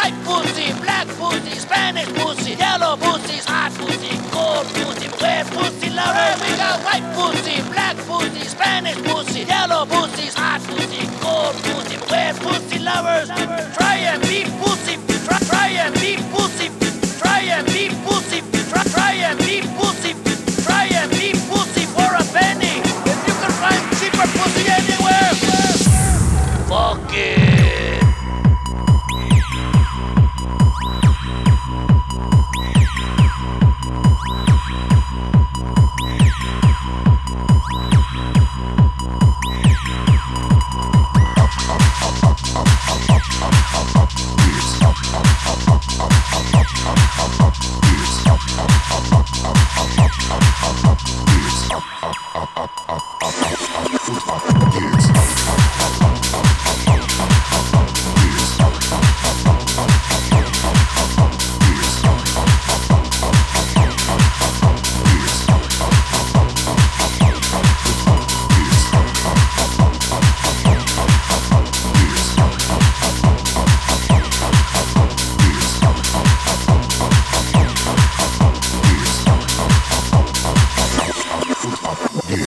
white pussy, black pussy, Spanish pussy, yellow pussy, hot pussy, cold pussy, red pussy lovers. We got white pussy, black pussy, Spanish pussy, yellow pussy, hot pussy, cold pussy, red pussy lovers. Try it.